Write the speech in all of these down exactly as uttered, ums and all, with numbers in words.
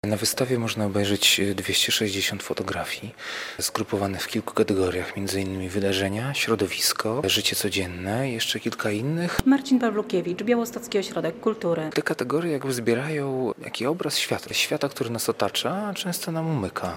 Na wystawie można obejrzeć dwieście sześćdziesiąt fotografii zgrupowanych w kilku kategoriach, między innymi wydarzenia, środowisko, życie codzienne i jeszcze kilka innych. Marcin Pawlukiewicz, Białostocki Ośrodek Kultury. Te kategorie jakby zbierają jaki obraz świata, świata, który nas otacza, a często nam umyka.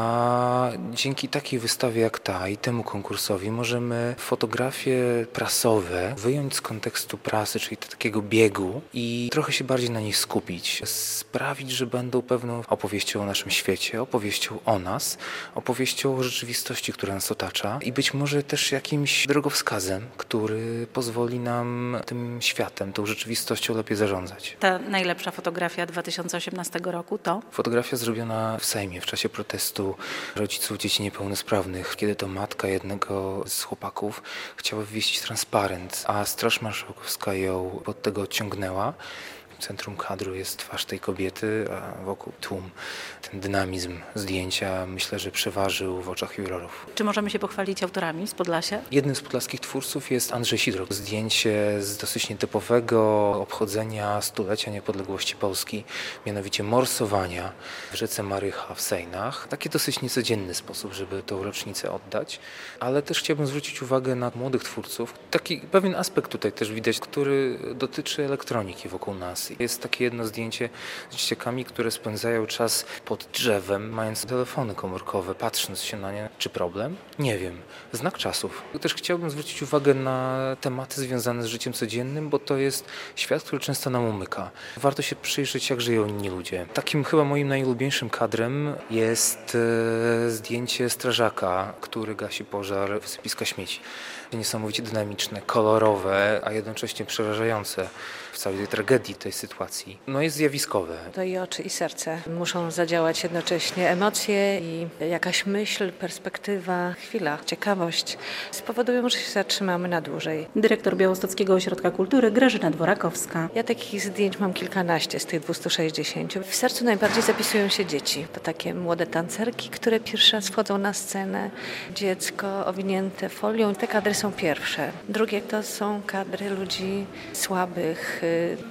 A dzięki takiej wystawie jak ta i temu konkursowi możemy fotografie prasowe wyjąć z kontekstu prasy, czyli takiego biegu i trochę się bardziej na nich skupić. Sprawić, że będą pewną opowieścią o naszym świecie, opowieścią o nas, opowieścią o rzeczywistości, która nas otacza i być może też jakimś drogowskazem, który pozwoli nam tym światem, tą rzeczywistością lepiej zarządzać. Ta najlepsza fotografia dwa tysiące osiemnastego roku to? Fotografia zrobiona w Sejmie w czasie protestu rodziców dzieci niepełnosprawnych, kiedy to matka jednego z chłopaków chciała wywieźć transparent, a Straż Marszałkowska ją od tego odciągnęła. W centrum kadru jest twarz tej kobiety, a wokół tłum. Ten dynamizm zdjęcia myślę, że przeważył w oczach jurorów. Czy możemy się pochwalić autorami z Podlasia? Jednym z podlaskich twórców jest Andrzej Sidrok. Zdjęcie z dosyć nietypowego obchodzenia stulecia niepodległości Polski, mianowicie morsowania w rzece Marycha w Sejnach. Taki dosyć niecodzienny sposób, żeby tą rocznicę oddać, ale też chciałbym zwrócić uwagę na młodych twórców. Taki pewien aspekt tutaj też widać, który dotyczy elektroniki wokół nas. Jest takie jedno zdjęcie z dzieciakami, które spędzają czas pod drzewem, mając telefony komórkowe, patrząc się na nie. Czy problem? Nie wiem. Znak czasów. Też chciałbym zwrócić uwagę na tematy związane z życiem codziennym, bo to jest świat, który często nam umyka. Warto się przyjrzeć, jak żyją inni ludzie. Takim chyba moim najulubieńszym kadrem jest e, zdjęcie strażaka, który gasi pożar wysypiska śmieci. Niesamowicie dynamiczne, kolorowe, a jednocześnie przerażające w całej tej tragedii tej sytuacji. No jest zjawiskowe. To i oczy, i serce muszą zadziałać jednocześnie. Emocje i jakaś myśl, perspektywa, chwila, ciekawość spowodują, że się zatrzymamy na dłużej. Dyrektor Białostockiego Ośrodka Kultury Grażyna Dworakowska. Ja takich zdjęć mam kilkanaście z tych dwieście sześćdziesiąt. W sercu najbardziej zapisują się dzieci. To takie młode tancerki, które pierwszy raz wchodzą na scenę. Dziecko owinięte folią. Te kadry są pierwsze. Drugie to są kadry ludzi słabych,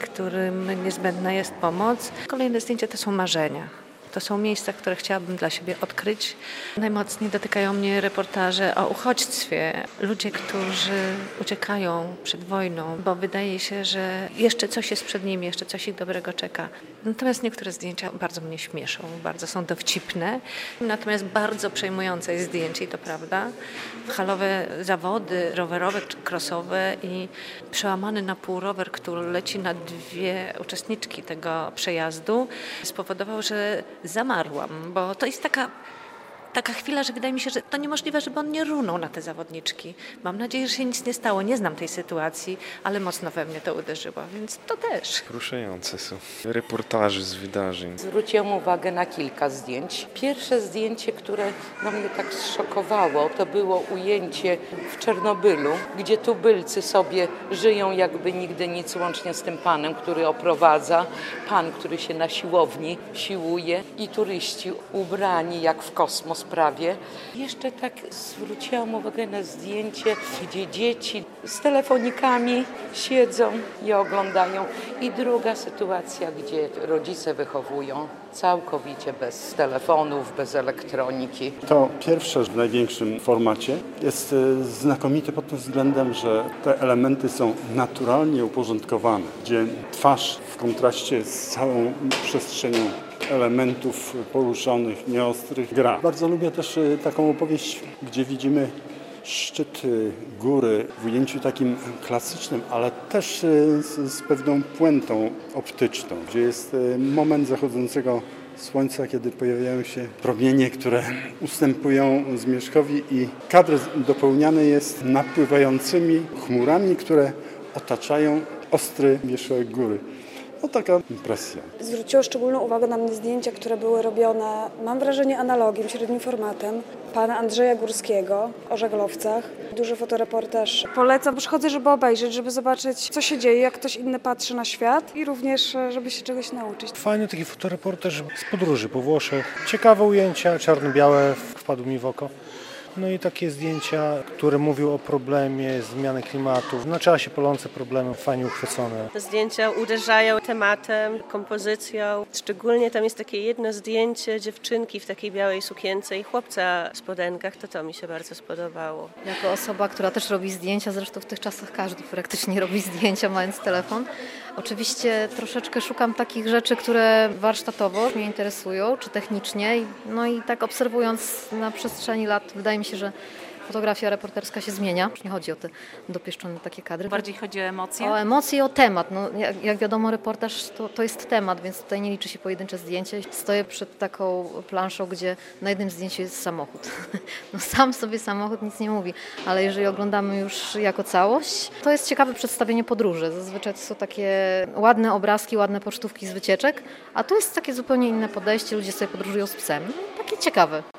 którym niezbędna jest pomoc. Kolejne zdjęcia to są marzenia. To są miejsca, które chciałabym dla siebie odkryć. Najmocniej dotykają mnie reportaże o uchodźstwie. Ludzie, którzy uciekają przed wojną, bo wydaje się, że jeszcze coś jest przed nimi, jeszcze coś ich dobrego czeka. Natomiast niektóre zdjęcia bardzo mnie śmieszą, bardzo są dowcipne. Natomiast bardzo przejmujące jest zdjęcie, i to prawda. Halowe zawody rowerowe czy crossowe i przełamany na pół rower, który leci na dwie uczestniczki tego przejazdu, spowodował, że zamarłam, bo to jest taka, taka chwila, że wydaje mi się, że to niemożliwe, żeby on nie runął na te zawodniczki. Mam nadzieję, że się nic nie stało. Nie znam tej sytuacji, ale mocno we mnie to uderzyło, więc to też. Poruszające są reportaże z wydarzeń. Zwróciłam uwagę na kilka zdjęć. Pierwsze zdjęcie, które no mnie tak zszokowało, to było ujęcie w Czernobylu, gdzie tubylcy sobie żyją jakby nigdy nic, łącznie z tym panem, który oprowadza, pan, który się na siłowni siłuje i turyści ubrani jak w kosmos prawie. Jeszcze tak zwróciłam uwagę na zdjęcie, gdzie dzieci z telefonikami siedzą i oglądają. I druga sytuacja, gdzie rodzice wychowują całkowicie bez telefonów, bez elektroniki. To pierwsze w największym formacie jest znakomite pod tym względem, że te elementy są naturalnie uporządkowane, gdzie twarz w kontraście z całą przestrzenią elementów poruszonych, nieostrych gra. Bardzo lubię też taką opowieść, gdzie widzimy szczyt góry w ujęciu takim klasycznym, ale też z, z pewną puentą optyczną, gdzie jest moment zachodzącego słońca, kiedy pojawiają się promienie, które ustępują zmierzchowi i kadr dopełniany jest napływającymi chmurami, które otaczają ostry wierzchołek góry. No taka impresja. Zwróciło szczególną uwagę na mnie zdjęcia, które były robione, mam wrażenie, analogiem, średnim formatem, pana Andrzeja Górskiego o żaglowcach. Duży fotoreportaż. Polecam, przychodzę, żeby obejrzeć, żeby zobaczyć, co się dzieje, jak ktoś inny patrzy na świat i również, żeby się czegoś nauczyć. Fajny taki fotoreportaż z podróży po Włoszech. Ciekawe ujęcia, czarno-białe, wpadł mi w oko. No i takie zdjęcia, które mówią o problemie zmiany klimatu. Na czasie palące problemy, fajnie uchwycone. Te zdjęcia uderzają tematem, kompozycją. Szczególnie tam jest takie jedno zdjęcie dziewczynki w takiej białej sukience i chłopca w spodenkach. To to mi się bardzo spodobało. Jako osoba, która też robi zdjęcia, zresztą w tych czasach każdy praktycznie robi zdjęcia mając telefon. Oczywiście troszeczkę szukam takich rzeczy, które warsztatowo mnie interesują, czy technicznie. No i tak obserwując na przestrzeni lat, wydaje mi się, że fotografia reporterska się zmienia. Już nie chodzi o te dopieszczone takie kadry. Bardziej chodzi o emocje? O emocje i o temat. No, jak, jak wiadomo, reportaż to, to jest temat, więc tutaj nie liczy się pojedyncze zdjęcie. Stoję przed taką planszą, gdzie na jednym zdjęciu jest samochód. No, sam sobie samochód nic nie mówi, ale jeżeli oglądamy już jako całość, to jest ciekawe przedstawienie podróży. Zazwyczaj to są takie ładne obrazki, ładne pocztówki z wycieczek, a tu jest takie zupełnie inne podejście. Ludzie sobie podróżują z psem. Takie ciekawe.